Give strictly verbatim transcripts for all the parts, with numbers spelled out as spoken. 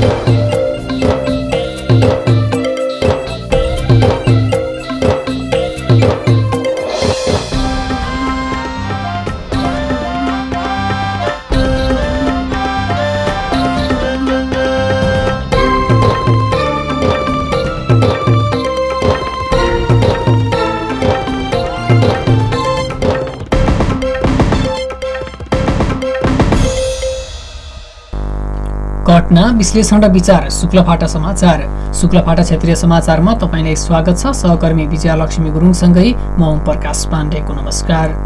घटना विश्लेषण र विचार शुक्लफाटा समाचार। शुक्लफाटा क्षेत्रीय समाचारमा तपाईलाई स्वागत छ। सहकर्मी विजयलक्ष्मी गुरुङसँगै म ओम प्रकाश पाण्डेको नमस्कार।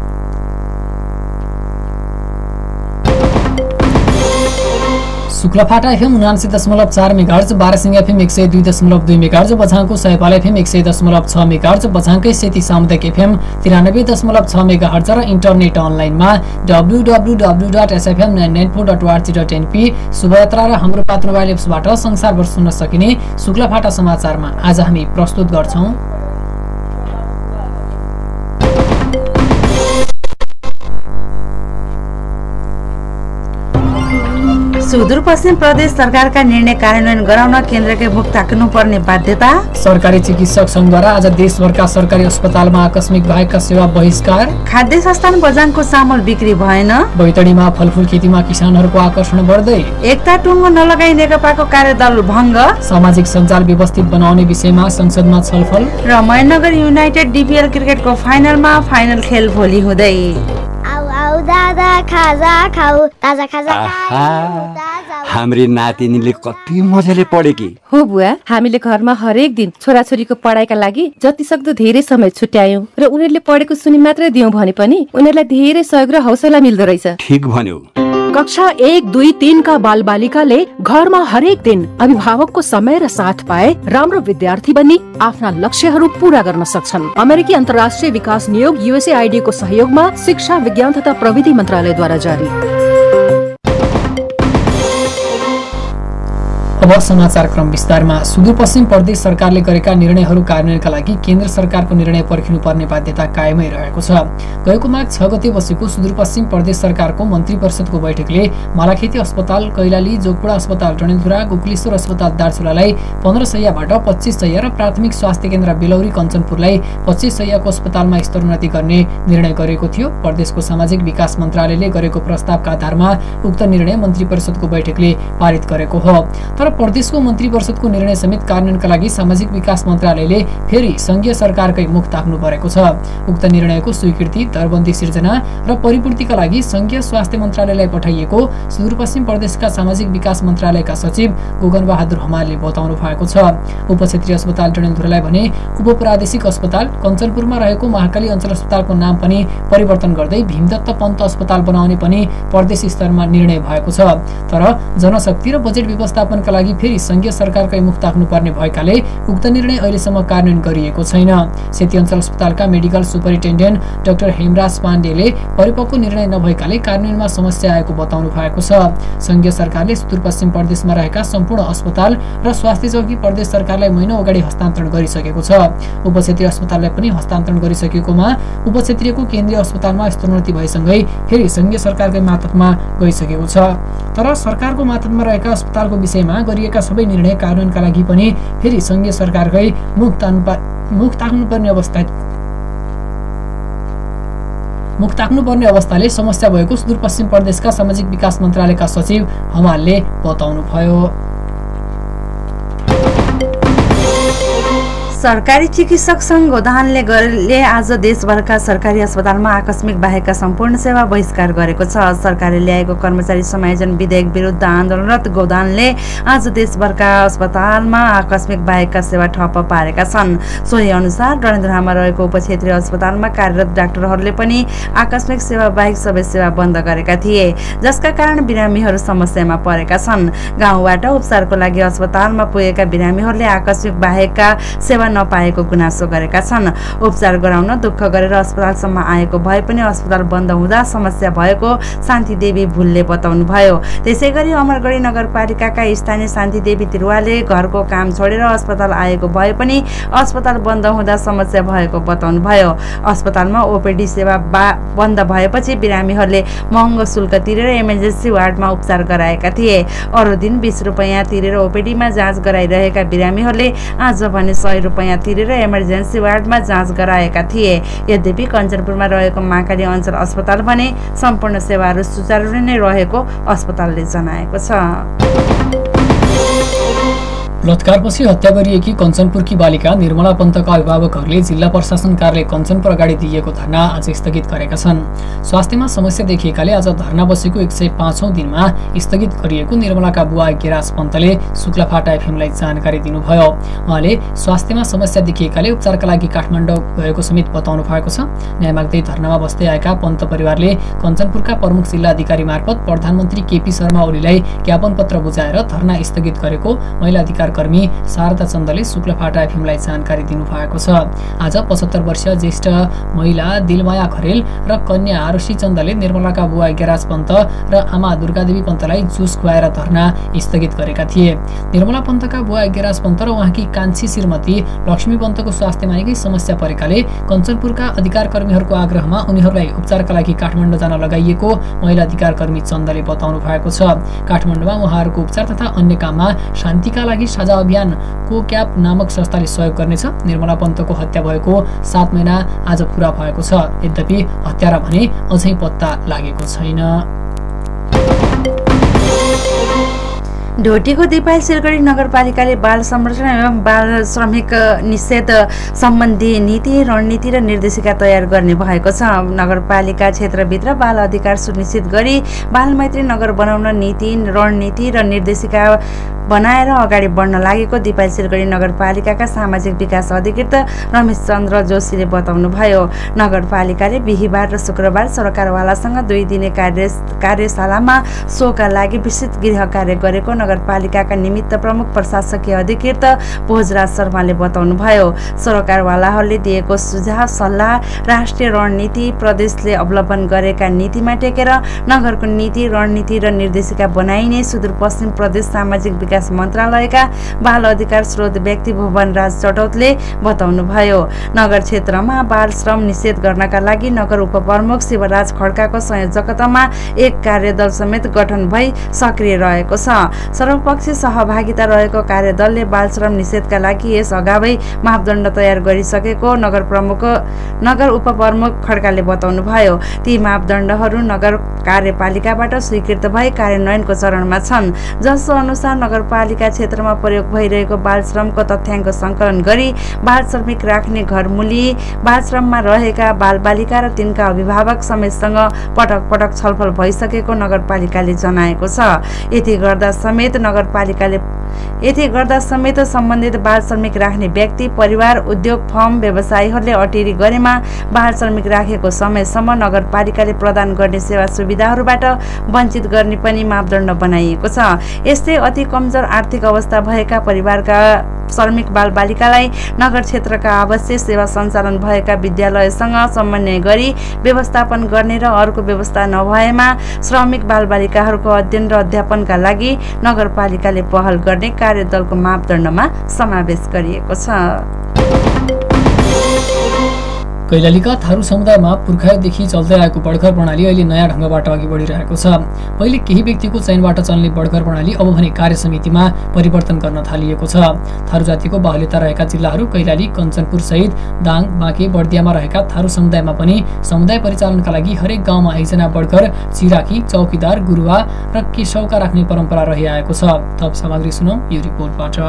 शुक्लफाटा एफएम उनासी दशमलव चार मेगाहर्ज, बारासिंगा एफएम एक सय दुई दशमलव दुई मेगाहर्ज, बझाङको सयपाल एफएम एक सय दशमलव छ मेगाहर्ज, बझाङकै सेती सामुदायिक एफएम तिरानब्बे दशमलव छ मेगाहर्ज र इन्टरनेट अनलाइनमा W W W dot SFM nine nine four dot ORG dot NP शुभयात्रा र हाम्रो पात्र मोबाइल एप्सबाट संसारभर सुन्न सकिने शुक्लफाटा समाचारमा आज हामी प्रस्तुत गर्छौं। सुदूरपश्चिम प्रदेश सरकारका निर्णय कार्यान्वयन गराउन केन्द्रकै मुख थाक्नुपर्ने बाध्यता। सरकारी चिकित्सक संघद्वारा आज देशभरका सरकारी अस्पतालमा आकस्मिक बाहेकका सेवा बहिष्कार। खाद्य संस्थान बजाङको चामल बिक्री भएन। बैतडीमा फलफुल खेतीमा किसानहरूको आकर्षण बढ्दै। एकता टुङ्गो नलगाई नेकपाको कार्यदल भङ्ग। सामाजिक सञ्जाल व्यवस्थित बनाउने विषयमा संसदमा छलफल। र महेन्द्रनगर युनाइटेड डिपिएल क्रिकेटको फाइनलमा फाइनल खेल भोलि हुँदै। दादा खाजा खाऊ ताजा खाजा हाम्री नातिनीले कति मजाले पढे कि हो बुवा। हामीले घरमा हरेक दिन छोराछोरीको पढाइका लागि जति सक्दो धेरै समय छुट्यायौं र उनीहरूले पढेको सुनि मात्रै दियौं भने पनि उनीहरूलाई धेरै सहयोग र हौसला मिल्दो रहेछ। ठीक भन्यो। कक्षा एक दुई तीन का बाल बालिकाले घरमा हरेक दिन अभिभावकको समय र साथ पाए राम्रो विद्यार्थी बनी आफ्ना लक्ष्यहरू पूरा गर्न सक्छन्। अमेरिकी अन्तर्राष्ट्रिय विकास नियोग युएसएआईडी को सहयोगमा शिक्षा विज्ञान तथा प्रविधि मन्त्रालयद्वारा जारी। अब समाचार क्रम विस्तारमा। सुदूरपश्चिम प्रदेश सरकारले गरेका निर्णयहरू कार्यान्वयनका लागि केन्द्र सरकारको निर्णय पर्खिनुपर्ने बाध्यता कायमै रहेको छ। गएको माघ छ गते बसेको सुदूरपश्चिम प्रदेश सरकारको मन्त्री परिषदको बैठकले मालाखेती अस्पताल कैलाली, जोगपुरा अस्पताल डडेलधुरा, गोकुलेश्वर अस्पताल दार्चुलालाई पन्ध्र सयबाट पच्चीस सय र प्राथमिक स्वास्थ्य केन्द्र बेलौरी कञ्चनपुरलाई पच्चीस सयको अस्पतालमा स्तरोन्नति गर्ने निर्णय गरेको थियो। प्रदेशको सामाजिक विकास मन्त्रालयले गरेको प्रस्तावका आधारमा उक्त निर्णय मन्त्री परिषदको बैठकले पारित गरेको हो। तर प्रदेशको मन्त्री परिषदको निर्णय समेत कार्यान्वयनका लागि सामाजिक विकास मन्त्रालयले फेरि संघीय सरकारकै मुख ताक्नु परेको छ। उक्त निर्णयको स्वीकृति, दरबन्दी सिर्जना र परिपूर्तिका लागि संघीय स्वास्थ्य मन्त्रालयलाई पठाइएको सुदूरपश्चिम प्रदेशका सामाजिक विकास मन्त्रालयका सचिव गोगन बहादुर हमालले बताउनु भएको छ। उपक्षेत्रीय अस्पताल डडेलधुरालाई भने उपप्रादेशिक अस्पताल, कञ्चनपुरमा रहेको महाकाली अञ्चल अस्पतालको नाम पनि परिवर्तन गर्दै भीमदत्त पन्त अस्पताल बनाउने पनि प्रदेश स्तरमा निर्णय भएको छ। तर जनशक्ति र बजेट व्यवस्थापनका लागि फेरि संघीय सरकारकै मुख ताक्नुपर्ने भएकाले उक्त निर्णय अहिलेसम्म कार्यान्वयन गरिएको छैन। सेती अञ्चल अस्पतालका मेडिकल सुपरिन्टेन्डेन्ट डाक्टर हेमराज पाण्डेले परिपक्व निर्णय नभएकाले कार्यान्वयनमा समस्या आएको बताउनु भएको छ। संघीय सरकारले सुदूरपश्चिम प्रदेशमा रहेका सम्पूर्ण अस्पताल र स्वास्थ्य चौकी प्रदेश सरकारलाई महिनौ अगाडि हस्तान्तरण गरिसकेको छ। उपक्षेत्रीय अस्पताललाई पनि हस्तान्तरण गरिसकेकोमा उपक्षेत्रीयको केन्द्रीय अस्पतालमा स्तरोन्नति भएसँगै फेरि संघीय सरकारकै मातहतमा गइसकेको छ। तर सरकारको मातहतमा रहेका अस्पतालको विषयमा गरिएका सबै निर्णय कार्यान्वयनका लागि पनि फेरि संघीय सरकारकै मुख मुख ताक्नुपर्ने अवस्था मुख ताक्नुपर्ने अवस्थाले समस्या भएको सुदूरपश्चिम प्रदेशका सामाजिक विकास मन्त्रालयका सचिव हमालले बताउनुभयो। सरकारी चिकित्सक संघ गोदानले आज देशभरका सरकारी अस्पतालमा आकस्मिक बाहेकका सम्पूर्ण सेवा बहिष्कार गरेको छ। सरकारले ल्याएको कर्मचारी समायोजन विधेयक विरुद्ध आन्दोलनरत गोदानले आज देशभरका अस्पतालमा आकस्मिक बाहेकका सेवा ठप्प पारेका छन्। सोही अनुसार डडेलधुरामा रहेको उपक्षेत्रीय अस्पतालमा कार्यरत डाक्टरहरूले पनि आकस्मिक सेवा बाहेक सबै सेवा बन्द गरेका थिए, जसका कारण बिरामीहरू समस्यामा परेका छन्। गाउँबाट उपचारको लागि अस्पतालमा पुगेका बिरामीहरूले आकस्मिक बाहेकका सेवा सेवा नपाएको गुनासो गरेका छन्। उपचार गराउन दुःख गरेर अस्पतालसम्म आएको भए पनि अस्पताल बन्द हुँदा समस्या भएको शान्तिदेवी भुलले बताउनुभयो। त्यसैगरी अमरगढी नगरपालिकाका स्थानीय शान्तिदेवी तिरुवाले घरको काम छोडेर अस्पताल आएको भए पनि अस्पताल बन्द हुँदा समस्या भएको बताउनुभयो। अस्पतालमा ओपीडी सेवा बन्द भएपछि बिरामीहरूले महँगो शुल्क तिरेर इमर्जेन्सी वार्डमा उपचार गराएका थिए। अरू दिन बीस रुपियाँ तिरेर ओपीडीमा जाँच गराइरहेका बिरामीहरूले आज भने सय रुपियाँ तिरेर इमर्जेन्सी वार्डमा जाँच गराएका थिए। यद्यपि कञ्चनपुरमा रहेको महाकाली अञ्चल अस्पताल भने सम्पूर्ण सेवाहरू सुचारू नै रहेको अस्पतालले जनाएको छ। बलात्कारपछि हत्या गरिएकी कञ्चनपुरकी बालिका निर्मला पन्तका अभिभावकहरूले जिल्ला प्रशासन कार्यालय कञ्चनपुर अगाडि दिएको धरना आज स्थगित गरेका छन्। स्वास्थ्यमा समस्या देखिएकाले आज धरना बसेको एक सय पाँचौं दिनमा स्थगित गरिएको निर्मलाका बुवा गिराज पन्तले शुक्लाफाटा एफएमलाई जानकारी दिनुभयो। उहाँले स्वास्थ्यमा समस्या देखिएकाले उपचारका लागि काठमाडौँ गएको समेत बताउनु भएको छ। न्याय माग्दै धरनामा बस्दै आएका पन्त परिवारले कञ्चनपुरका प्रमुख जिल्ला अधिकारी मार्फत प्रधानमन्त्री केपी शर्मा ओलीलाई ज्ञापन पत्र बुझाएर धरना स्थगित गरेको महिला अधिकार कर्मी शारदा चन्दले शुक्लाफाटा एफएमलाई जानकारी दिनुभएको छ। आज पचहत्तर वर्षीय ज्येष्ठ महिला दिलमाया खरेल र कन्या आरुषी चन्दले निर्मलाका बुवा गिराज पन्त र आमा दुर्गादेवी पन्तलाई जुस खुवाएर धरना स्थगित गरेका थिए। निर्मला पन्तका बुवा गिराज पन्त र उहाँकी कान्छी श्रीमती लक्ष्मी पन्तको स्वास्थ्यमा निकै समस्या परेकाले कञ्चनपुरका अधिकार कर्मीहरूको आग्रहमा उनीहरूलाई उपचारका लागि काठमाडौँ जान लगाइएको महिला अधिकार कर्मी चन्दले बताउनु भएको छ। काठमाडौँमा उहाँहरूको उपचार तथा अन्य काममा शान्तिका लागि साझा अभियान कोक्याप नामक संस्थाले सहयोग गर्नेछ। निर्मला पन्तको हत्या भएको सात महिना आज पूरा भएको छ। यद्यपि हत्यारा भने अझै पत्ता लागेको छैन। ढोटीको दिपायल सिलगढी नगरपालिकाले बाल संरक्षण एवं बाल श्रमिक निषेध सम्बन्धी नीति रणनीति र निर्देशिका तयार गर्ने भएको छ। नगरपालिका क्षेत्रभित्र बाल अधिकार सुनिश्चित गरी बालमैत्री नगर बनाउन नीति रणनीति र निर्देशिका बनाएर अगाडि बढ्न लागेको दिपायल सिलगढी नगरपालिकाका सामाजिक विकास अधिकृत रमेश चन्द्र जोशीले बताउनुभयो। नगरपालिकाले बिहिबार र शुक्रबार सरकारवालासँग दुई दिने कार्य कार्यशालामा सोका लागि विस्तृत गृह कार्य गरेको नगरपालिकाका निमित्त प्रमुख प्रशासकीय अधिकृत भोजराज शर्माले बताउनुभयो। सरकारवालाहरूले दिएको सुझाव सल्लाह राष्ट्रिय रणनीति प्रदेशले अवलम्बन गरेका नीतिमा टेकेर नगरको नीति रणनीति र निर्देशिका बनाइने सुदूरपश्चिम प्रदेश सामाजिक विकास मन्त्रालयका बाल अधिकार स्रोत व्यक्ति भुवन राज चटौतले बताउनुभयो। नगर क्षेत्रमा बाल श्रम निषेध गर्नका लागि नगर उपप्रमुख शिवराज खड्काको संयोजकतामा एक कार्यदल समेत गठन भई सक्रिय रहेको छ। सर्वपक्षीय सहभागिता रहेको कार्यदलले बाल श्रम निषेधका लागि यस अगावै मापदण्ड तयार गरिसकेको नगर प्रमुख नगर उपप्रमुख खड्काले बताउनुभयो। ती मापदण्डहरू नगर कार्यपालिकाबाट स्वीकृत भई कार्यान्वयनको चरणमा छन्। जसो अनुसार नगरपालिका क्षेत्रमा प्रयोग भइरहेको बाल श्रमको तथ्याङ्क सङ्कलन गरी बाल श्रमिक राख्ने घरमुली बाल श्रममा रहेका बालबालिका र तिनका अभिभावक समेतसँग पटक पटक छलफल भइसकेको नगरपालिकाले जनाएको छ। यति गर्दा समेत नगरपालिकाले यति गर्दा समेत सम्बन्धित बाल श्रमिक राख्ने व्यक्ति परिवार उद्योग फर्म व्यवसायीहरूले अटेरी गरेमा बाल श्रमिक राखेको समयसम्म नगरपालिकाले प्रदान गर्ने सेवा सुविधाहरूबाट वञ्चित गर्ने पनि मापदण्ड बनाइएको छ। यस्तै अति कमजोर आर्थिक अवस्था भएका परिवारका श्रमिक बालबालिकालाई नगर क्षेत्रका आवश्यक सेवा सञ्चालन भएका विद्यालयसँग समन्वय गरी व्यवस्थापन गर्ने र अर्को व्यवस्था नभएमा श्रमिक बालबालिकाहरूको अध्ययन र अध्यापनका लागि नगरपालिकाले पहल गर्ने कार्यदलको मापदण्डमा समावेश गरिएको छ। कैलालीका थारू समुदायमा पुर्खादेखि चल्दै आएको बडघर प्रणाली अहिले नयाँ ढङ्गबाट अघि बढिरहेको छ। पहिले केही व्यक्तिको चयनबाट चल्ने बडघर प्रणाली अब भने कार्य समितिमा परिवर्तन गर्न थालिएको छ। थारू जातिको बाहुल्यता रहेका जिल्लाहरू कैलाली कञ्चनपुर सहित दाङ बाँके बर्दियामा रहेका थारू समुदायमा पनि समुदाय परिचालनका लागि हरेक गाउँमा एकजना बडघर चिराकी चौकीदार गुरुवा र केशवका राख्ने परम्परा रहिआएको छ। थप सामग्री सुनौं यो रिपोर्टबाट।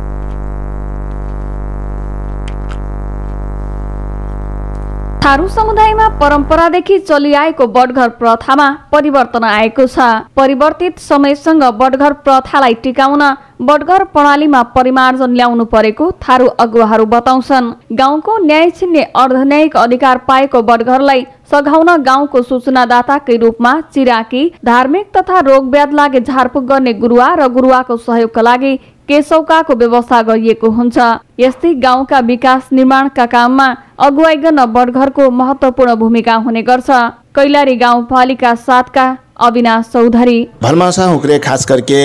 थारू समुदायमा परम्परादेखि चलिआएको बडघर प्रथामा परिवर्तन आएको छ। परिवर्तित समयसँग बडघर प्रथालाई टिकाउन बडघर प्रणालीमा परिमार्जन ल्याउनु परेको थारू अगुवाहरू बताउँछन्। गाउँको न्याय छिन्ने अर्धन्यायिक अधिकार पाएको बडघरलाई सघाउन गाउँको सूचनादाताकै रूपमा चिराकी धार्मिक तथा रोगव्याध लागे झारफुक गर्ने गुरुवा र गुरुवाको सहयोगका लागि केशौकाको व्यवस्था गरिएको हुन्छ। यस्तै गाउँका विकास निर्माणका काममा अगुवाई गर्न बडघरको महत्त्वपूर्ण भूमिका हुने गर्छ। कैलाली गाउँपालिका सातका अविनाश चौधरी भलमासा हुक्रे खास करके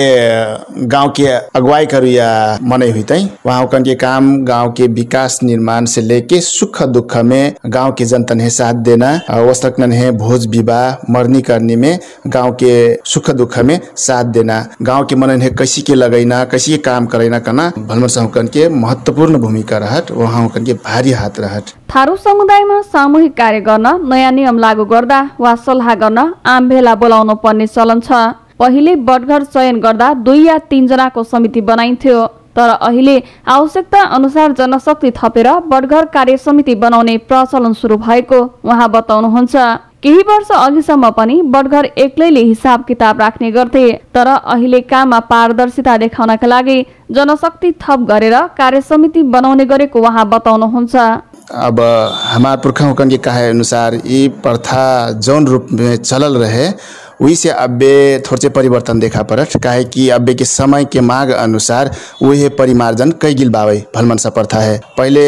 गांव के अगुवाई करू या मने हुई तई वहाँ के काम गांव के विकास निर्माण से लेके सुख दुख में गांव के जनता ने साथ देना, वस्तक ने भोज विवाह मरनी करने में गांव के सुख दुख में साथ देना, गांव के मन ने कैसी के लगैना कैसी के काम करैना करना भलमासा हुकन के महत्वपूर्ण भूमिका रहट, वहाँ हुकन के भारी हाथ रहट। थारू समुदायमा सामूहिक कार्य गर्न, नयाँ नियम लागू गर्दा वा सल्लाह गर्न आम भेला बोलाउनु पर्ने चलन छ। पहिले बडघर चयन गर्दा दुई या तीन जनाको समिति बनाइन्थ्यो, तर अहिले आवश्यकता अनुसार जनशक्ति थपेर बडघर कार्य समिति बनाउने प्रचलन सुरु भएको उहाँ बताउनुहुन्छ। केही वर्ष अघिसम्म पनि बडघर एक्लैले हिसाब किताब राख्ने गर्थे, तर अहिले काममा पारदर्शिता देखाउनका लागि जनशक्ति थप गरेर कार्य समिति बनाउने गरेको उहाँ बताउनुहुन्छ। अब हमारे पुरखों के कहे अनुसार ये प्रथा जौन रूप में चलल रहे वही से अब्बे थोड़े परिवर्तन देखा पड़त, काहे कि अब्बे के समय के मांग अनुसार वही परिमार्जन कई गिल बावे भलमनसा प्रथा है। पहले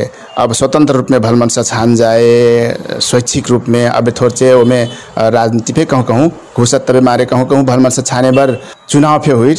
अब स्वतंत्र रूप में भलमनसा छान जाए स्वैच्छिक रूप में, अब थोड़े वो में राजनीति पे कहूँ कहूँ घुसत तबे मारे कहूँ कहूँ भलमनसा छाने बर चुनाव पे हुई,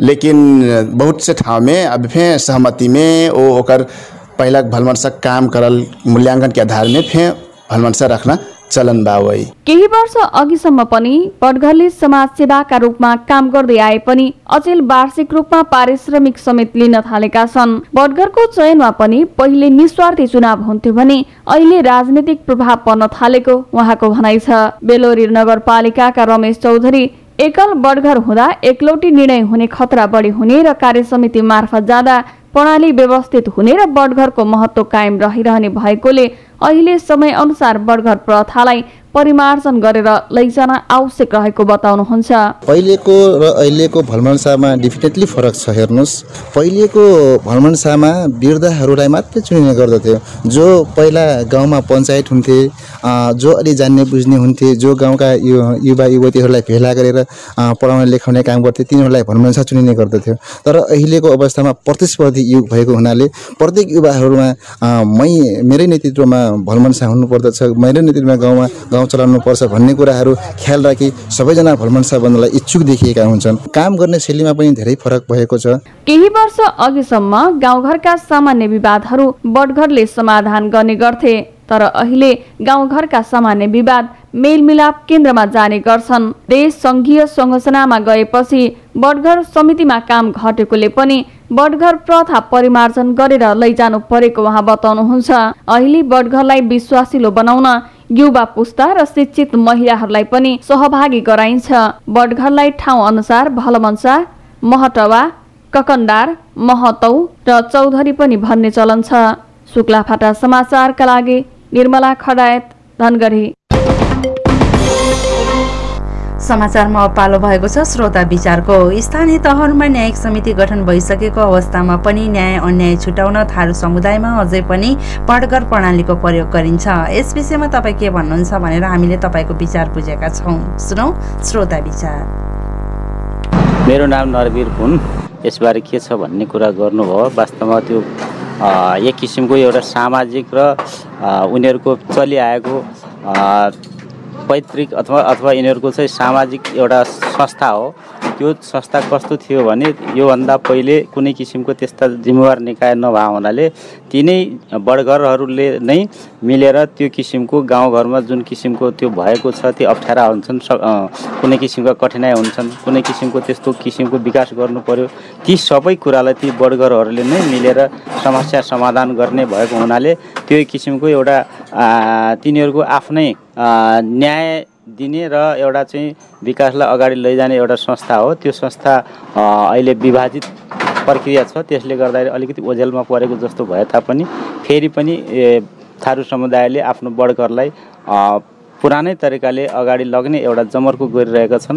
लेकिन बहुत से ठाव में अब फिर सहमति में वो ओकर पहला भलमनसा काम करल मूल्यांकन के आधार में फिर भलमनसा रखना चलन बावई। केही वर्ष अघिसम्म पनि बडघरले समाज सेवाका रूपमा काम गर्दै आए पनि अचेल वार्षिक रूपमा पारिश्रमिक समेत लिन थालेका छन्। बडघरको चयनमा पनि पहिले निस्वार्थी चुनाव हुन्थ्यो भने अहिले राजनीतिक प्रभाव पर्न थालेको उहाँको भनाइ छ। बेलोरी नगरपालिकाका रमेश चौधरी एकल बडघर हुँदा एकलौटी निर्णय हुने खतरा बढी हुने र कार्य समिति मार्फत जाँदा प्रणाली व्यवस्थित हुने र बडघरको महत्त्व कायम रहिरहने भएकोले अहिले समय अनुसार बडघर प्रथालाई परिमार्जन गरेर लैजान आवश्यक रहेको बताउनुहुन्छ। पहिलेको र अहिलेको भलमनसामा डेफिनेटली फरक छ। हेर्नुस्, पहिलेको भलमनसामा वृद्धहरूलाई मात्रै चुनिने गर्दथ्यो, जो पहिला गाउँमा पञ्चायत हुन्थे, जो अलि जान्ने बुझ्ने हुन्थे, जो गाउँका युवा युवतीहरूलाई भेला गरेर पढाउने लेखाउने काम गर्थे, तिनीहरूलाई भलमनसा चुनिने गर्दथ्यो। तर अहिलेको अवस्थामा प्रतिस्पर्धी युग भएको हुनाले प्रत्येक युवाहरूमा मै मेरै नेतृत्वमा भलमनसा हुनुपर्दछ, मेरै नेतृत्वमा गाउँमा गाउँ चलाउनु पर्छ भन्ने कुराहरू ख्याल राखी सबैजना भलमनसा बन्नलाई इच्छुक देखिएका हुन्छन्। काम गर्ने शैलीमा पनि धेरै फरक भएको छ। केही वर्ष अघिसम्म गाउँघरका सामान्य विवादहरू बडघरले समाधान गर्ने गर्थे, तर अहिले गाउँघरका सामान्य विवाद मेलमिलाप केन्द्रमा जाने गर्छन्। देश संघीय संरचनामा गएपछि बडघर समितिमा काम घटेकोले पनि बडघर प्रथा परिमार्जन गरेर लैजानु परेको उहाँ बताउनुहुन्छ। अहिले बडघरलाई विश्वासिलो बनाउन युवा पुस्ता र शिक्षित महिलाहरूलाई पनि सहभागी गराइन्छ। बडघरलाई ठाउँ अनुसार भलमनसा, महटवा, ककन्दार, महतौ र चौधरी पनि भन्ने चलन छ। शुक्लाफाटा समाचारका लागि निर्मला खडायत, धनगढी। समाचारमा अब पालो भएको छ श्रोता विचारको। स्थानीय तहहरूमा न्यायिक समिति गठन भइसकेको अवस्थामा पनि न्याय अन्याय छुटाउन थारू समुदायमा अझै पनि बडघर प्रणालीको प्रयोग गरिन्छ। यस विषयमा तपाईँ के भन्नुहुन्छ भनेर हामीले तपाईँको विचार बुझेका छौँ। सुनौ श्रोता विचार। मेरो नाम नरवीर हुन्। यसबारे के छ भन्ने कुरा गर्नुभयो। वास्तवमा त्यो एक किसिमको एउटा सामाजिक र उनीहरूको चलिआएको पैतृक अथवा अथवा यिनीहरूको चाहिँ सामाजिक एउटा संस्था हो। त्यो संस्था कस्तो थियो भने योभन्दा पहिले कुनै किसिमको त्यस्ता जिम्मेवार निकाय नभए हुनाले तिनै बडघरहरूले नै मिलेर त्यो किसिमको गाउँघरमा जुन किसिमको त्यो भएको छ त्यो अप्ठ्यारा हुन्छन्, कुनै किसिमका कठिनाइ हुन्छन्, कुनै किसिमको त्यस्तो किसिमको विकास गर्नु पर्यो, ती सबै कुरालाई ती बडघरहरूले नै मिलेर समस्या समाधान गर्ने भएको हुनाले त्यो किसिमको एउटा तिनीहरूको आफ्नै न्याय दिने र एउटा चाहिँ विकासलाई अगाडि लैजाने एउटा संस्था हो। त्यो संस्था अहिले विभाजित प्रक्रिया छ, त्यसले गर्दाखेरि अलिकति ओझेलमा परेको जस्तो भए तापनि फेरि पनि थारू समुदायले आफ्नो बडघरलाई पुरानै तरिकाले अगाडि लग्ने एउटा जमर्को गरिरहेका छन्।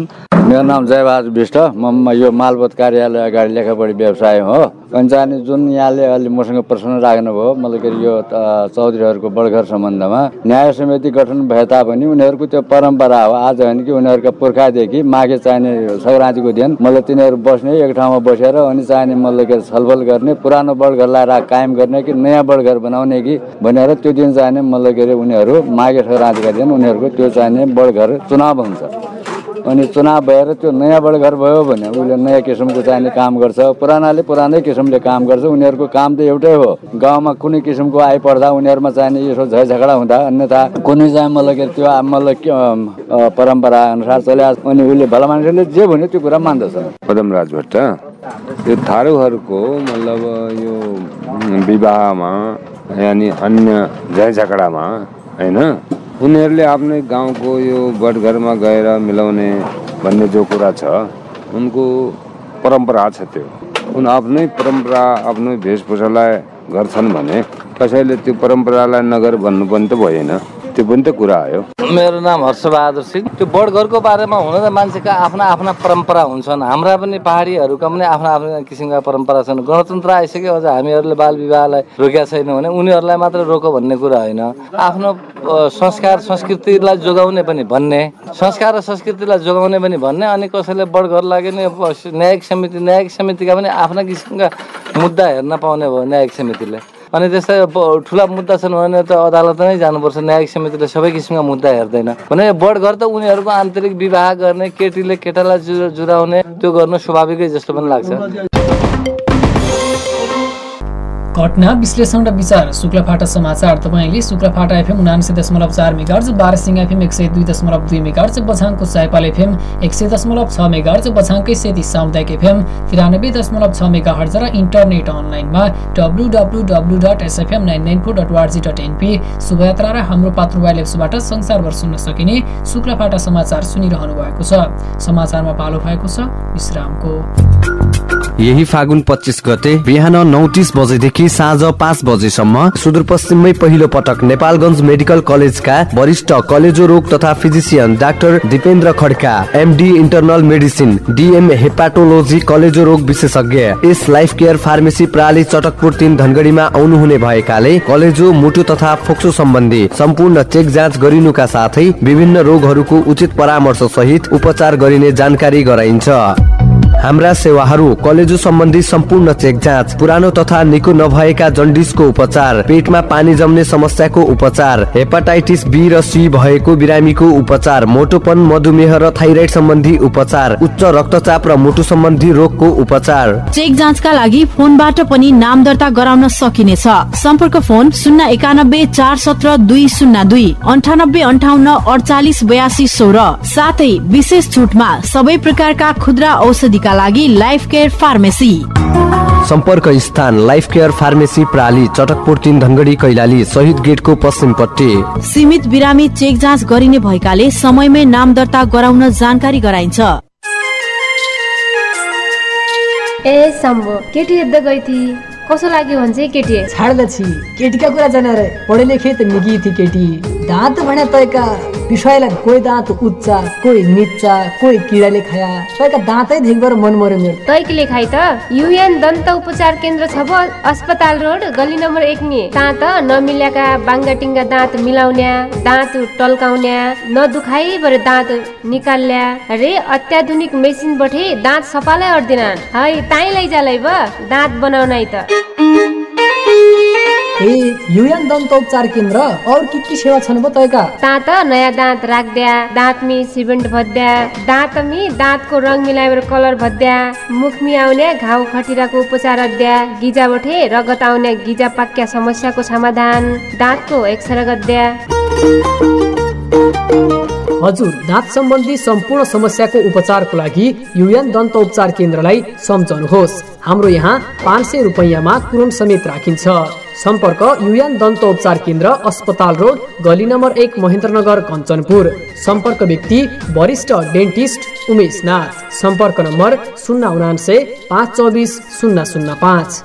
मेरो नाम जयबहादुर विष्ट, म यो मालपोत कार्यालय अगाडि लेखापढी व्यवसाय हो। अनि चाहिँ जुन यहाँले अलि मसँग प्रश्न राख्नुभयो मतलब के यो चौधरीहरूको बडघर सम्बन्धमा न्याय समिति गठन भए तापनि उनीहरूको त्यो परम्परा हो। आज होइन कि उनीहरूका पुर्खादेखि माघे चाहिने सङ्क्रान्तिको दिन मतलब तिनीहरू बस्ने एक ठाउँमा बसेर अनि चाहिने मतलब के छलफल गर्ने पुरानो बडघरलाई रा कायम गर्ने कि नयाँ बडघर बनाउने कि भनेर त्यो दिन चाहिने मतलब के अरे उनीहरू माघे सङ्क्रान्तिका दिन उनीहरूको त्यो चाहिने बडघर चुनाव हुन्छ। अनि चुनाव भएर त्यो नयाँ बडघर भयो भने उसले नयाँ किसिमको चाहिने काम गर्छ, पुरानाले पुरानै किसिमले काम गर्छ। उनीहरूको काम त एउटै हो। गाउँमा कुनै किसिमको आइपर्दा उनीहरूमा चाहिने यसो झै झगडा हुँदा अन्यथा कुनै चाहिँ मतलब के त्यो मतलब परम्परा अनुसार चले अनि उसले भला मान्छेले जे भन्यो त्यो कुरा मान्दछ। पदमराज भट्ट, यो थारूहरूको मतलब यो विवाहमा यानि अन्य झै झगडामा होइन उनीहरूले आफ्नै गाउँको यो बटघरमा गएर मिलाउने भन्ने जो कुरा छ उनको परम्परा छ। त्यो उन आफ्नै परम्परा आफ्नै वेशभूषालाई गर्छन् भने कसैले त्यो परम्परालाई नगर भन्नु पनि त भएन, त्यो पनि त कुरा आयो। मेरो नाम हर्षबहादुर सिंह। त्यो बडघरको बारेमा हुन त मान्छेका आफ्ना आफ्ना परम्परा हुन्छन्। हाम्रा पनि पहाडीहरूका पनि आफ्ना आफ्ना किसिमका परम्परा छन्। गणतन्त्र आइसक्यो अझ हामीहरूले बाल विवाहलाई रोकेका छैनौँ भने उनीहरूलाई मात्र रोको भन्ने कुरा होइन। आफ्नो संस्कार संस्कृतिलाई जोगाउने पनि भन्ने संस्कार र संस्कृतिलाई जोगाउने पनि भन्ने अनि कसैले बडघर लाग्यो नि न्यायिक समिति न्यायिक समितिका पनि आफ्ना किसिमका मुद्दा हेर्न पाउने भयो न्यायिक समितिले। अनि त्यस्तै ठुला मुद्दा छन् भने त अदालत नै जानुपर्छ। न्यायिक समितिले सबै किसिमका मुद्दा हेर्दैन भने बडघर त उनीहरूको आन्तरिक विवाह गर्ने केटीले केटालाई जु जुराउने त्यो गर्नु स्वाभाविकै जस्तो पनि लाग्छ। घटना विश्लेषण र विचार शुक्लाफाटा समाचार। तपाईँले शुक्लाफाटा एफएम उनासी दशमलव चार मेगाहर्ज, बारसिंह एफएम एक सय दुई दशमलव दुई मेगाहर्ज, बझाङको साइपाल एफएम एक सय दशमलव छ मेगाहर्ज, बझाङकै सेती सामुदायिक एफएम तिरानब्बे दशमलव छ मेगाहर्ज र इन्टरनेट अनलाइनमा W W W dot SFM nine nine four dot ORG dot NP शुभयात्रा र हाम्रो पात्रुवाई एप्सबाट संसारभर सुन्न सकिने शुक्लाफाटा समाचार सुनिरहनु भएको छ। समाचारमा पालो भएको छ विश्रामको। यही फागुन पच्चीस गते बिहान नौ तीस बजेदेखि साँझ पाँच बजेसम्म सुदूरपश्चिममै पहिलो पटक नेपालगञ्ज मेडिकल कलेजका वरिष्ठ कलेजो रोग तथा physician doctor Dipendra Khadka, MD internal medicine, DM hepatology कलेजो रोग विशेषज्ञ एस लाइफ केयर फार्मेसी प्राली चटकपुर तीन धनगढीमा आउनुहुने भएकाले कलेजो मुटु तथा फोक्सो सम्बन्धी सम्पूर्ण चेक जाँच गरिनुका साथै विभिन्न रोगहरूको उचित परामर्श सहित उपचार गरिने जानकारी गराइन्छ। हाम्रा सेवाहरू कलेजो सम्बन्धी सम्पूर्ण चेक जाँच, पुरानो तथा निको नभएका जन्डिसको उपचार, पेटमा पानी जम्ने समस्याको उपचार, हेपाटाइटिस बी र सी भएको बिरामीको उपचार, मोटोपन, मधुमेह र थाइराइड सम्बन्धी उपचार, उच्च रक्तचाप र मुटु सम्बन्धी रोगको उपचार। चेक जाँचका लागि फोनबाट पनि नाम दर्ता गराउन सकिनेछ। सम्पर्क फोन शून्य एकानब्बे चार सत्र दुई शून्य दुई अन्ठानब्बे अन्ठाउन्न अडचालिस बयासी सोह्र। साथै विशेष छुटमा सबै प्रकारका खुद्रा औषधिका लागि लाइफ केयर फार्मेसी। सम्पर्क स्थान लाइफ केयर फार्मेसी प्राली चटकपुर तीन धनगढी कैलाली शहीद गेटको पश्चिमपट्टि। सीमित बिरामी चेक जाँच गरिने भएकाले समयमै नाम दर्ता गराउन जानकारी गराइन्छ। ए सम्भो केटी हेर्दै गई थी कसो लाग्यो भन्छ केटी छाड्दा छि केटीका कुरा जाने रे पढे लेखे त निगी थी केटी दाँत भने तयका विषयलाई कोही दाँत उच्चा कोही निच्चा कोही किराले खाया तयका दाँतै देखबर मन मर्यो मेरो तयकले खाइ त युएन दन्त उपचार केन्द्र छ भो अस्पताल रोड गली नम्बर एक नि दाँत नमिल्याका बाङ्गाटिङ्गा दाँत मिलाउन्या दाँत टल्काउन्या नदुखाइ भरे दाँत निकाल्ल्या रे अत्याधुनिक मेसिन बठे दाँत सफालै अर्दिन है ताई लैजालै ब दाँत बनाउनै त ए युएन दन्त उपचार केन्द्र और के के सेवा छन् बो तयका दाँत नयाँ दाँत राख्द्या दाँतमी सिमेन्ट भद्या दाँतमी दाँतको रङ मिलाएर कलर भद्या मुखमी आउने घाउ खटिराको उपचार अद्या गिजा बठे रगत आउने गिजा पाक्या समस्याको समाधान दाँतको एक्सरे गद्या। हजुर दाँत सम्बन्धी सम्पूर्ण समस्याको उपचारको लागि युएन दन्त उपचार केन्द्रलाई सम्झनुहोस्। हाम्रो यहाँ पाँच सय रुपैयाँमा कुरन समेत राखिन्छ। सम्पर्क युएन दन्त उपचार केन्द्र अस्पताल रोड गली नम्बर एक महेन्द्रनगर कञ्चनपुर। सम्पर्क व्यक्ति वरिष्ठ डेन्टिस्ट उमेश नाथ। सम्पर्क नम्बर शून्य उनान्से पाँच चौबिस शून्य शून्य पाँच।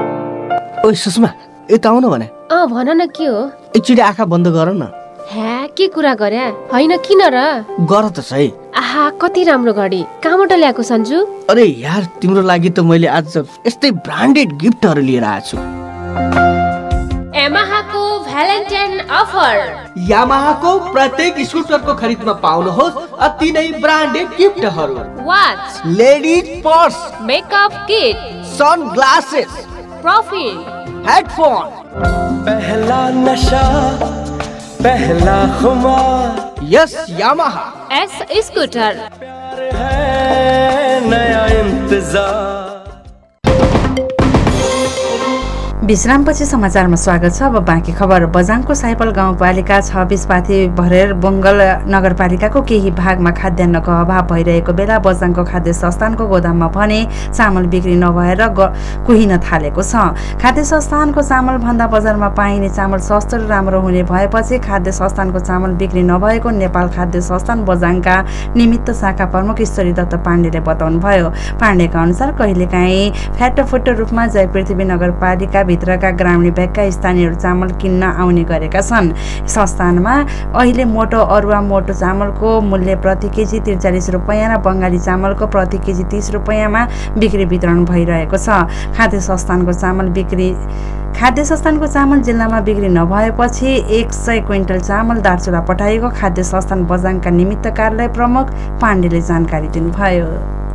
ओ सुषमा यता आउन भने अँ भन न के हो एकचोटि आँखा बन्द गर न। ह्या के कुरा गर्या होइन किन र गर त सही। आहा कति राम्रो घडी कहाँबाट ल्याएको सन्जु? अरे यार तिम्रो लागि त मैले आज यस्तै ब्रान्डेड गिफ्टहरू लिएर आएको छु। यामाहाको भ्यालेन्टाइन अफर। यामाहाको प्रत्येक स्कुटरको खरिदमा पाउनुहोस् अति नै ब्रान्डेड गिफ्टहरू। Watch, ladies purse, makeup kit, sunglasses, perfume, headphone. पहला नशा पहला खुमार। यस यामाहा एस स्कूटर। है नया इंतजार। विश्रामपछि समाचारमा स्वागत छ। अब बाँकी खबर। बझाङको साइपल गाउँपालिका छब्बिस पाथी भरेर बङ्गल नगरपालिकाको केही भागमा खाद्यान्नको अभाव भइरहेको बेला बझाङको खाद्य संस्थानको गोदाममा भने चामल बिक्री नभएर कुहिन थालेको छ। खाद्य संस्थानको चामल भन्दा बजारमा पाइने चामल सस्तो र राम्रो हुने भएपछि खाद्य संस्थानको चामल बिक्री नभएको नेपाल खाद्य संस्थान बझाङका निमित्त शाखा प्रमुख ईश्वरी दत्त पाण्डेले बताउनुभयो। पाण्डेका अनुसार कहिलेकाहीँ फ्याटोफुट्टो रूपमा जय पृथ्वी नगरपालिका भित्रका ग्रामीण भेगका स्थानीयहरू चामल किन्न आउने गरेका छन्। संस्थानमा अहिले मोटो अरुवा मोटो चामलको मूल्य प्रति केजी त्रिचालिस रुपियाँ र बङ्गाली चामलको प्रति केजी तीस रुपियाँमा बिक्री वितरण भइरहेको छ। खाद्य संस्थानको चामल बिक्री खाद्य संस्थानको चामल जिल्लामा बिक्री नभएपछि एक सय क्विन्टल चामल दार्चुला पठाइएको खाद्य संस्थान बझाङका निमित्त कार्यालय प्रमुख पाण्डेले जानकारी दिनुभयो।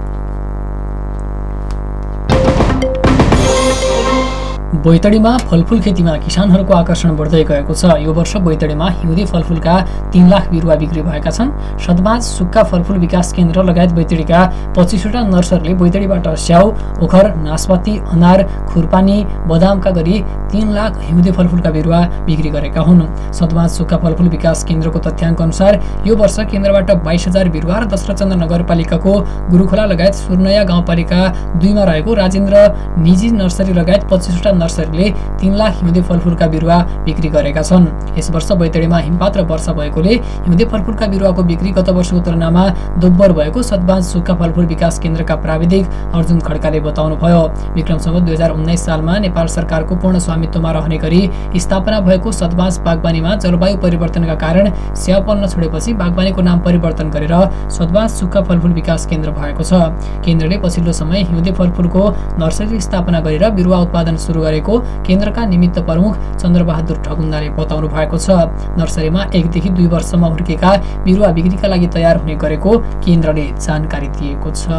बैतडीमा फलफुल खेतीमा किसानहरूको आकर्षण बढ्दै गएको छ। यो वर्ष बैतडीमा हिउँदे फलफुलका तीन लाख बिरुवा बिक्री भएका छन्। सदबाज सुक्खा फलफुल विकास केन्द्र लगायत बैतडीका पच्चिसवटा नर्सरीले बैतडीबाट स्याउ, ओखर, नासपाती, अनार, खुर्पानी, बदामका गरी तीन लाख हिउँदे फलफुलका बिरुवा बिक्री गरेका हुन्। सदबाज सुक्खा फलफुल विकास केन्द्रको तथ्याङ्क अनुसार यो वर्ष केन्द्रबाट बाइस हजार बिरुवा र दशरथचन्द्र नगरपालिकाको गुरुखोला लगायत सुर्नया गाउँपालिका दुईमा रहेको राजेन्द्र निजी नर्सरी लगायत पच्चिसवटा नर्सरीले तीन लाख हिउँदे फलफुलका बिरुवा बिक्री गरेका छन्। यस वर्ष बैतडीमा हिमपात र वर्षा भएकोले हिउँदे फलफुलका बिरुवाको बिक्री गत वर्षको तुलनामा दोब्बर भएको सदबाज सुक्खा फलफुल विकास केन्द्रका प्राविधिक अर्जुन खड्काले बताउनुभयो। विक्रम सम्वत दुई हजार उन्नाइस सालमा नेपाल सरकारको पूर्ण स्वामित्वमा रहने गरी स्थापना भएको सदबाज बागवानीमा जलवायु परिवर्तनका कारण स्याउ पल्न छोडेपछि बागवानीको नाम परिवर्तन गरेर सदबाज सुक्खा फलफुल विकास केन्द्र भएको छ। केन्द्रले पछिल्लो समय हिउँदे फलफुलको नर्सरी स्थापना गरेर बिरुवा उत्पादन सुरु गरेको केन्द्रका निमित्त प्रमुख चन्द्रबहादुर ठगुन्दाले बताउनु भएको छ। नर्सरीमा एकदेखि दुई वर्षमा हुर्केका बिरुवा बिक्रीका लागि तयार हुने गरेको केन्द्रले जानकारी दिएको छ।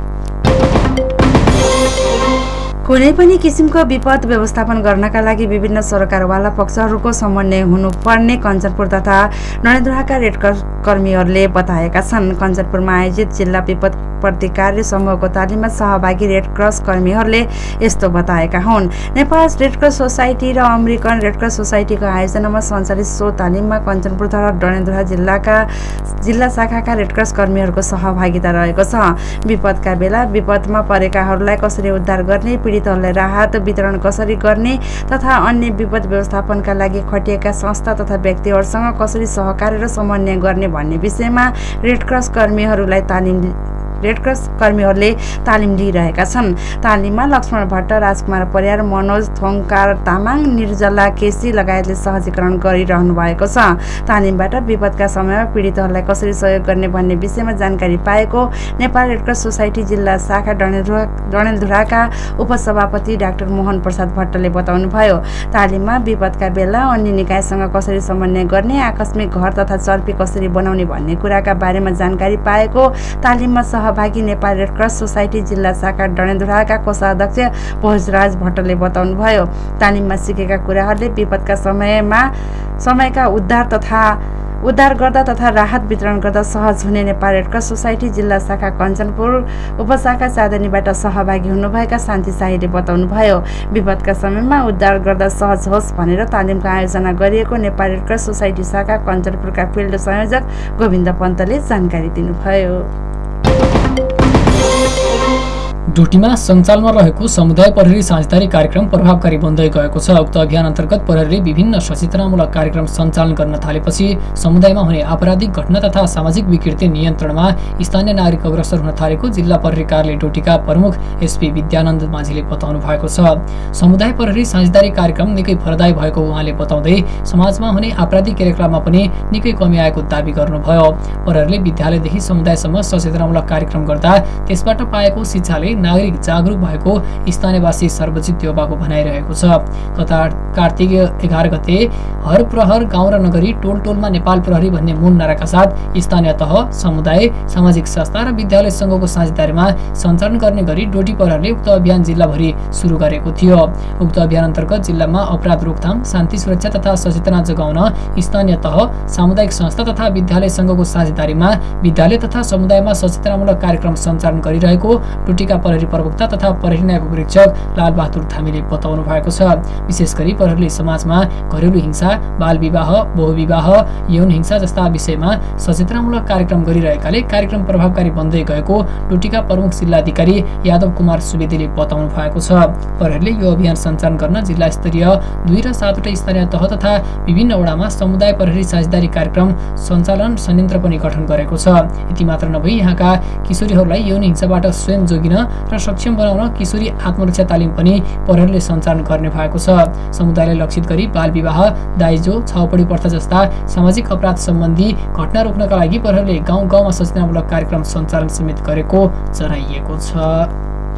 कुनै पनि किसिमको विपद व्यवस्थापन गर्नका लागि विभिन्न सरकारवाला पक्षहरूको समन्वय हुनुपर्ने कञ्चनपुर तथा नरेन्द्रहाका रेडक्रस कर्मीहरूले बताएका छन्। कञ्चनपुरमा आयोजित जिल्ला विपद प्रतिकार्य समूहको तालिममा सहभागी रेडक्रस कर्मीहरूले यस्तो बताएका हुन्। नेपाल रेडक्रस सोसाइटी र अमेरिकन रेडक्रस सोसाइटीको आयोजनामा सञ्चालित सो तालिममा कञ्चनपुर तथा डडेलधुरा जिल्लाका जिल्ला शाखाका रेडक्रस कर्मीहरूको सहभागिता रहेको छ। विपदका बेला विपदमा परेकाहरूलाई कसरी उद्धार गर्ने, पीडितहरूलाई राहत वितरण कसरी गर्ने तथा अन्य विपद व्यवस्थापनका लागि खटिएका संस्था तथा व्यक्तिहरूसँग कसरी सहकार्य र समन्वय गर्ने भन्ने विषयमा रेडक्रस कर्मीहरूलाई तालिम रेडक्रस कर्मीहरूले तालिम लिइरहेका छन्। तालिममा लक्ष्मण भट्ट, राजकुमार परियार, मनोज थोङकार तामाङ, निर्जला केसी लगायतले सहजीकरण गरिरहनु भएको छ। तालिमबाट विपदका समयमा पीडितहरूलाई कसरी सहयोग गर्ने भन्ने विषयमा जानकारी पाएको नेपाल रेडक्रस सोसाइटी जिल्ला शाखा डडेलधुरा डडेलधुराका उपसभापति डाक्टर मोहन प्रसाद भट्टले बताउनुभयो। तालिममा विपदका बेला अन्य निकायसँग कसरी समन्वय गर्ने, आकस्मिक घर तथा चर्पी कसरी बनाउने भन्ने कुराका बारेमा जानकारी पाएको तालिममा सहभागी नेपाल रेडक्रस सोसाइटी जिल्ला शाखा डडेलधुराका कोषाध्यक्ष भोजराज भट्टले बताउनुभयो। तालिममा सिकेका कुराहरूले विपदका समयमा समयका उद्धार तथा उद्धार गर्दा तथा राहत वितरण गर्दा सहज हुने नेपाल रेडक्रस सोसाइटी जिल्ला शाखा कञ्चनपुर उपशाखा चाँदनीबाट सहभागी हुनुभएका शान्ति शाहीले बताउनुभयो। विपदका समयमा उद्धार गर्दा सहज होस् भनेर तालिमको आयोजना गरिएको नेपाल रेडक्रस सोसाइटी शाखा कञ्चनपुरका फिल्ड संयोजक गोविन्द पन्तले जानकारी दिनुभयो। डोटीमा सञ्चालनमा रहेको समुदाय प्रहरी साझेदारी कार्यक्रम प्रभावकारी बन्दै गएको छ। उक्त अभियान अन्तर्गत प्रहरीले विभिन्न सचेतनामूलक कार्यक्रम सञ्चालन गर्न थालेपछि समुदायमा हुने आपराधिक घटना तथा सामाजिक विकृति नियन्त्रणमा स्थानीय नागरिक अग्रसर हुन थालेको जिल्ला प्रहरी कार्यालय डोटीका प्रमुख एसपी विद्यानन्द माझीले बताउनु भएको छ। समुदाय प्रहरी साझेदारी कार्यक्रम निकै फलदायी भएको उहाँले बताउँदै समाजमा हुने आपराधिक क्रियाकलापमा पनि निकै कमी आएको दावी गर्नुभयो। प्रहरीले विद्यालयदेखि समुदायसम्म सचेतनामूलक कार्यक्रम गर्दा त्यसबाट पाएको शिक्षाले नागरिक जागरुक भएको स्थानीयवासी सर्वजित योबाको भनाइरहेको छ। गत कार्तिक एघार गते हर प्रहर गाउँ र नगरी टोल टोलमा नेपाल प्रहरी भन्ने मूल नाराका साथ स्थानीय तह, समुदाय, सामाजिक संस्था र विद्यालय संघको साझेदारीमा सञ्चालन गर्ने गरी डोटी प्रहरले उक्त अभियान जिल्लाभरि सुरु गरेको थियो। उक्त अभियान अन्तर्गत जिल्लामा अपराध रोकथाम, शान्ति सुरक्षा तथा सचेतना जगाउन स्थानीय तह, सामुदायिक संस्था तथा विद्यालय संघको साझेदारीमा विद्यालय तथा समुदायमा सचेतनामूलक कार्यक्रम सञ्चालन गरिरहेको डोटीका प्रहरी प्रवक्ता तथा प्रहरी नायब उपरीक्षक लालबहादुर थामीले बताउनु भएको छ। विशेष गरी प्रहरीले समाजमा घरेलु हिंसा, बाल विवाह, बहुविवाह, यौन हिंसा जस्ता विषयमा सचेतनामूलक कार्यक्रम गरिरहेकाले कार्यक्रम प्रभावकारी बन्दै गएको डोटीका प्रमुख जिल्लाधिकारी यादव कुमार सुवेदीले बताउनु भएको छ। प्रहरीले यो अभियान सञ्चालन गर्न जिल्ला स्तरीय दुई र सातवटा स्थानीय तह तथा विभिन्न वडामा समुदाय प्रहरी साझेदारी कार्यक्रम सञ्चालन संयन्त्र पनि गठन गरेको छ। यति मात्र नभई यहाँका किशोरीहरूलाई यौन हिंसाबाट स्वयं जोगिन र सक्षम बनाउन किशोरी आत्मरक्षा तालिम पनि प्रहरीले सञ्चालन गर्ने भएको छ। समुदायलाई लक्षित गरी बाल विवाह, दाइजो, छाउपडी प्रथा जस्ता सामाजिक अपराध सम्बन्धी घटना रोक्नका लागि प्रहरीले गाउँ गाउँमा सचेतनामूलक कार्यक्रम सञ्चालन समेत गरेको जनाइएको छ।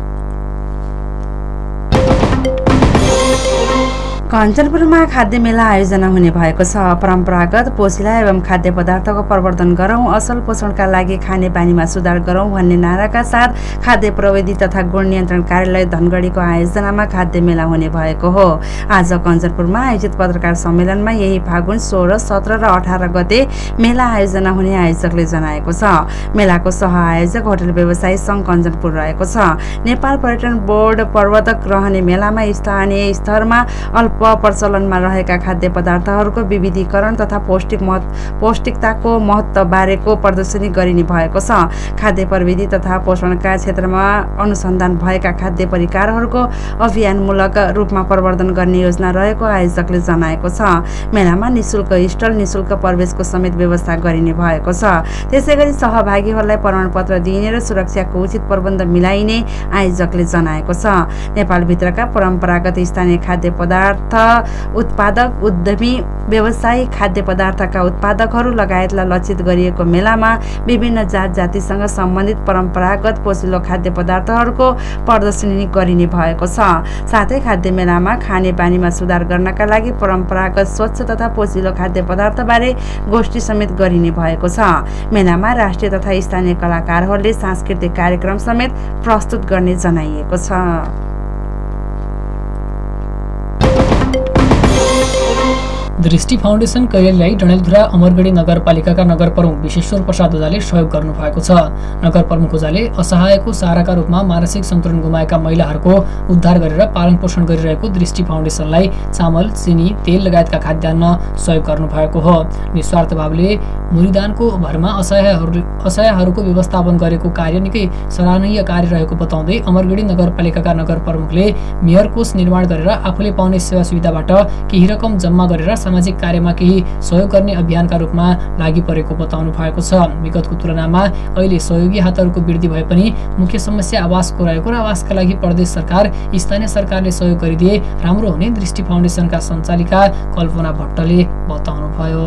कञ्चनपुरमा खाद्य मेला आयोजना हुने भएको छ। परम्परागत पोसिला एवं खाद्य पदार्थको प्रवर्धन गरौँ, असल पोषणका लागि खाने बानीमा सुधार गरौँ भन्ने नाराका साथ खाद्य प्रविधि तथा गुण नियन्त्रण कार्यालय धनगढीको आयोजनामा खाद्य मेला हुने भएको हो। आज कञ्चनपुरमा आयोजित पत्रकार सम्मेलनमा यही फागुन सोह्र, सत्र र अठार गते मेला आयोजना हुने आयोजकले जनाएको छ। मेलाको सह आयोजक होटल व्यवसायी सङ्घ कञ्चनपुर रहेको छ। नेपाल पर्यटन बोर्ड प्रवर्तक रहने मेलामा स्थानीय स्तरमा अल्प प्रचलनमा रहेका खाद्य पदार्थहरूको विविधीकरण तथा पौष्टिक महत्व पौष्टिकताको महत्त्व बारेको प्रदर्शनी गरिने भएको छ। खाद्य प्रविधि तथा पोषणका क्षेत्रमा अनुसन्धान भएका खाद्य परिकारहरूको अभियानमूलक रूपमा प्रवर्धन गर्ने योजना रहेको आयोजकले जनाएको छ। मेलामा निशुल्क स्टल, निशुल्क प्रवेशको समेत व्यवस्था गरिने भएको छ। त्यसैगरी सहभागीहरूलाई प्रमाणपत्र दिइने र सुरक्षाको उचित प्रबन्ध मिलाइने आयोजकले जनाएको छ। नेपालभित्रका परम्परागत स्थानीय खाद्य पदार्थ उत्पादक, उद्यमी, व्यवसायी, खाद्य पदार्थका उत्पादकहरू लगायतलाई लक्षित गरिएको मेलामा विभिन्न जात जातिसँग सम्बन्धित परम्परागत पोसिलो खाद्य पदार्थहरूको प्रदर्शनी गरिने भएको छ। साथै खाद्य मेलामा खाने बानीमा सुधार गर्नका लागि परम्परागत स्वच्छ तथा पोसिलो खाद्य पदार्थबारे गोष्ठी समेत गरिने भएको छ। मेलामा राष्ट्रिय तथा स्थानीय कलाकारहरूले सांस्कृतिक कार्यक्रम समेत प्रस्तुत गर्ने जनाइएको छ। दृष्टि फाउन्डेसन कैलालीलाई डडेलधुरा अमरगढी नगरपालिकाका नगर प्रमुख विश्वेश्वर प्रसाद ओझाले सहयोग गर्नु भएको छ। नगर प्रमुख ओझाले असहायको सहाराका रूपमा मानसिक सन्तुलन गुमाएका महिलाहरूको उद्धार गरेर पालन पोषण गरिरहेको दृष्टि फाउन्डेसनलाई चामल, चिनी, तेल लगायतका खाद्यान्न सहयोग गर्नु भएको हो। निस्वार्थ भावले मुरीदानको भरमा असहायहरू असहायहरूको व्यवस्थापन गरेको कार्य निकै सराहनीय कार्य रहेको बताउँदै अमरगढी नगरपालिकाका नगर प्रमुखले मेयर कोष निर्माण गरेर आफूले पाउने सेवा सुविधाबाट केही रकम जम्मा गरेर सामाजिक कार्यमा केही सहयोग गर्ने अभियानका रूपमा लागि परेको बताउनु भएको छ। विगतको तुलनामा अहिले सहयोगी हातहरूको वृद्धि भए पनि मुख्य समस्या आवासको रहेको र आवासका लागि प्रदेश सरकार, स्थानीय सरकारले सहयोग गरिदिए राम्रो हुने दृष्टि फाउन्डेसनका सञ्चालिका कल्पना भट्टले बताउनुभयो।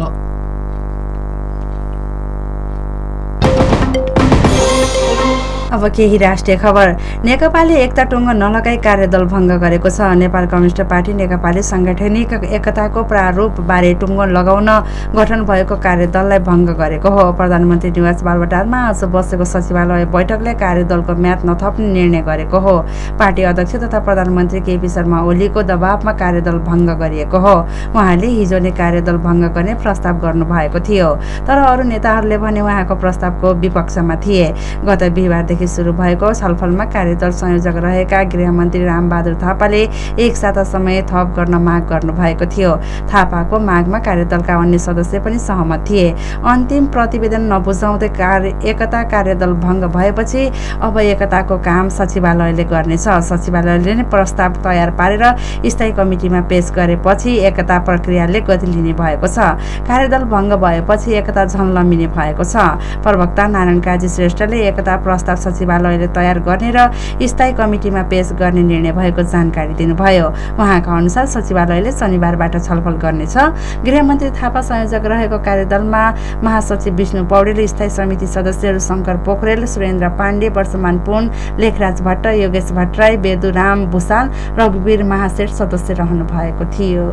अब केही राष्ट्रिय खबर। नेकपाले एकता टुङ्गो नलगाई कार्यदल भङ्ग गरेको छ। नेपाल कम्युनिस्ट पार्टी नेकपाले सांगठनिक एकताको प्रारूप बारे टुङ्गो लगाउन गठन भएको कार्यदललाई भङ्ग गरेको हो। प्रधानमन्त्री निवास बालुवाटारमा आज बसेको सचिवालय बैठकले कार्यदलको म्याद नथप्ने निर्णय गरेको हो। पार्टी अध्यक्ष तथा प्रधानमन्त्री केपी शर्मा ओलीको दबावमा कार्यदल भङ्ग गरिएको हो। उहाँले हिजो नै कार्यदल भङ्ग गर्ने प्रस्ताव गर्नुभएको थियो, तर अरू नेताहरूले भने उहाँको प्रस्तावको विपक्षमा थिए। गत बिहिबारदेखि अघि सुरु भएको छलफलमा कार्यदल संयोजक रहेका गृहमन्त्री रामबहादुर थापाले एक साता समय थप गर्न माग गर्नुभएको थियो। थापाको मागमा कार्यदलका अन्य सदस्य पनि सहमत थिए। अन्तिम प्रतिवेदन नबुझाउँदै कार्य एकता कार्यदल भङ्ग भएपछि अब एकताको काम सचिवालयले गर्नेछ। सचिवालयले नै प्रस्ताव तयार पारेर स्थायी कमिटीमा पेश गरेपछि एकता प्रक्रियाले गति लिने भएको छ। कार्यदल भङ्ग भएपछि एकता झन लम्बिने भएको छ। प्रवक्ता नारायण काजी श्रेष्ठले एकता प्रस्ताव सचिवालयले तयार गर्ने र स्थायी कमिटीमा पेश गर्ने निर्णय भएको जानकारी दिनुभयो। उहाँका अनुसार सचिवालयले शनिबारबाट छलफल गर्नेछ। गृहमन्त्री थापा संयोजक रहेको कार्यदलमा महासचिव विष्णु पौडेल, स्थायी समिति सदस्यहरू शङ्कर पोखरेल, सुरेन्द्र पाण्डे, वर्षमान पुन, लेखराज भट्ट, योगेश भट्टराई, बेदुराम भूषाल, रघुवीर महासेठ सदस्य रहनु भएको थियो।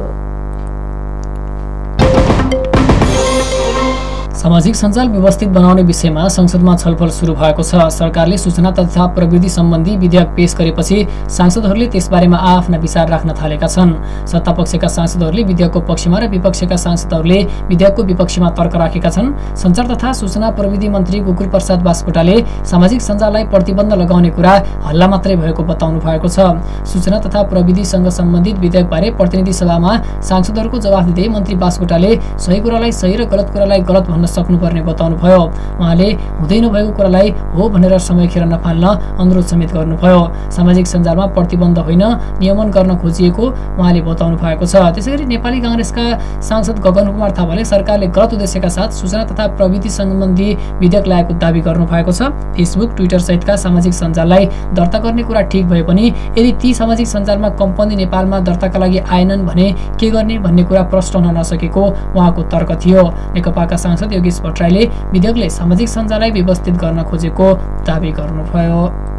सामाजिक सञ्जाल व्यवस्थित बनाउने विषयमा संसदमा छलफल सुरु भएको छ। सरकारले सूचना तथा प्रविधि सम्बन्धी विधेयक पेश गरेपछि सांसदहरूले त्यसबारेमा आफ्ना विचार राख्न थालेका छन्। सत्तापक्षका सांसदहरूले विधेयकको पक्षमा र विपक्षका सांसदहरूले विधेयकको विपक्षमा तर्क राखेका छन्। सञ्चार तथा सूचना प्रविधि मन्त्री गोकुल प्रसाद बास्कोटाले सामाजिक सञ्जाललाई प्रतिबन्ध लगाउने कुरा हल्ला मात्रै भएको बताउनु भएको छ। सूचना तथा प्रविधिसँग सम्बन्धित विधेयकबारे प्रतिनिधि सभामा सांसदहरूको जवाफ दिँदै मन्त्री बास्कोटाले सही कुरालाई सही र गलत कुरालाई गलत भन्न सक्नुपर्ने बताउनुभयो। उहाँले हुँदै नभएको कुरालाई हो भनेर समय खेर नफाल्न अनुरोध समेत गर्नुभयो। सामाजिक सञ्जालमा प्रतिबन्ध होइन, नियमन गर्न खोजिएको उहाँले बताउनु भएको छ। त्यसैगरी नेपाली कांग्रेसका सांसद गगन कुमार थापाले सरकारले गलत उद्देश्यका साथ सूचना तथा प्रविधि सम्बन्धी विधेयक ल्याएको दावी गर्नु भएको छ। फेसबुक, ट्विटर सहितका सामाजिक सञ्जाललाई दर्ता गर्ने कुरा ठिक भए पनि यदि ती सामाजिक सञ्जालमा कम्पनी नेपालमा दर्ताका लागि आएनन् भने के गर्ने भन्ने कुरा प्रश्न हुन नसकेको उहाँको तर्क थियो। नेकपाका सांसद योगेश भट्टराईले विधेयकले सामाजिक सञ्जाललाई व्यवस्थित गर्न खोजेको दावी गर्नुभयो।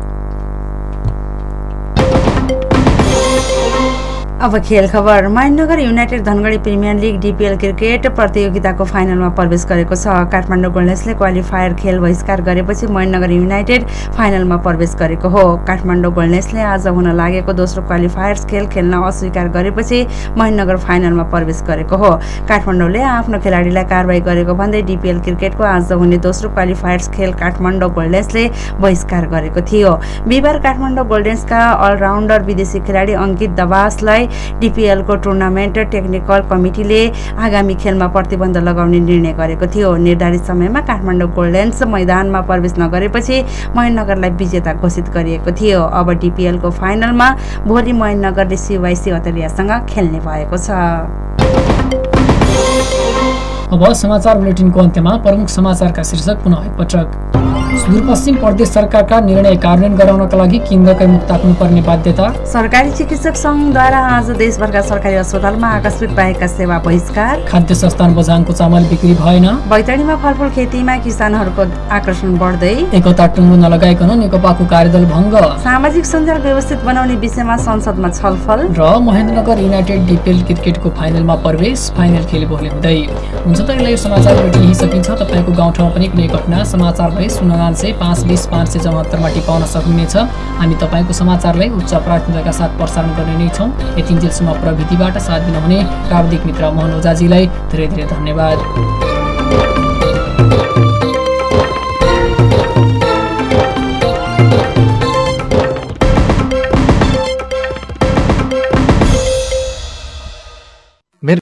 अब खेल खबर। Mahendranagar united Dhangadhi premier league DPL cricket प्रतियोगिताको फाइनलमा प्रवेश गरेको छ। काठमाडौँ गोल्डन्सले क्वालिफायर खेल बहिष्कार गरेपछि महेन्द्रनगर युनाइटेड फाइनलमा प्रवेश गरेको हो। काठमाडौँ गोल्डन्सले आज हुन लागेको दोस्रो क्वालिफायर्स खेल खेल्न अस्वीकार गरेपछि महेन्द्रनगर फाइनलमा प्रवेश गरेको हो। काठमाडौँले आफ्नो खेलाडीलाई कारबाही गरेको भन्दै डिपिएल क्रिकेटको आज हुने दोस्रो क्वालिफायर्स खेल काठमाडौँ गोल्डन्सले बहिष्कार गरेको थियो। बिहिबार काठमाडौँ गोल्डन्सका अलराउन्डर विदेशी खेलाडी अङ्कित दबासलाई डिपिएलको टुर्नामेन्ट टेक्निकल कमिटीले आगामी खेलमा प्रतिबन्ध लगाउने निर्णय गरेको थियो। निर्धारित समयमा काठमाडौँ गोल्डन्स मैदानमा प्रवेश नगरेपछि महेन्द्रनगरलाई विजेता घोषित गरिएको थियो। अब डिपिएलको फाइनलमा भोलि महेन्द्रनगरले सिवाइसी अतरियासँग खेल्ने भएको छ। अब समाचार बुलेटिनको अन्त्यमा प्रमुख समाचारका शीर्षक पुनः एकपटक। सुदूरपश्चिम प्रदेश सरकारका निर्णय कार्यान्वयन गराउनका लागि केन्द्रकै मुख ताक्नुपर्ने बाध्यता। सरकारी चिकित्सक संघद्वारा आज देशभरका सरकारी अस्पतालमा आकस्मिक बाहेकका सेवा बहिष्कार। खाद्य संस्थान बझाङको चामल बिक्री भएन। बैतडीमा फलफुल खेतीमा किसानहरूको आकर्षण बढ्दै। एकता टुङ्गो नलगाइकन नेकपाको कार्यदल भङ्ग। सामाजिक सञ्जाल व्यवस्थित बनाउने विषयमा संसदमा छलफल। र महेन्द्रनगर युनाइटेड डिपिएल क्रिकेटको फाइनलमा प्रवेश। फाइनल खेल भोलि हुँदै। हुन्छ त यो समाचार बुलेटिन यही सकिन्छ। तपाईँको गाउँठाउँमा पनि कुनै घटना समाचार भए सुन्न पाँच बिस पाँच सय चौहत्तरमा टिपाउन सक्नुहुनेछ। हामी तपाईँको समाचारलाई उच्च प्राथमिकताका साथ प्रसारण गर्ने नै छौँ। यतिन्जेलसम्म प्रविधिबाट साथ दिनुहुने प्राविधिक मित्र मोहन ओझाजीलाई धेरै धेरै धन्यवाद।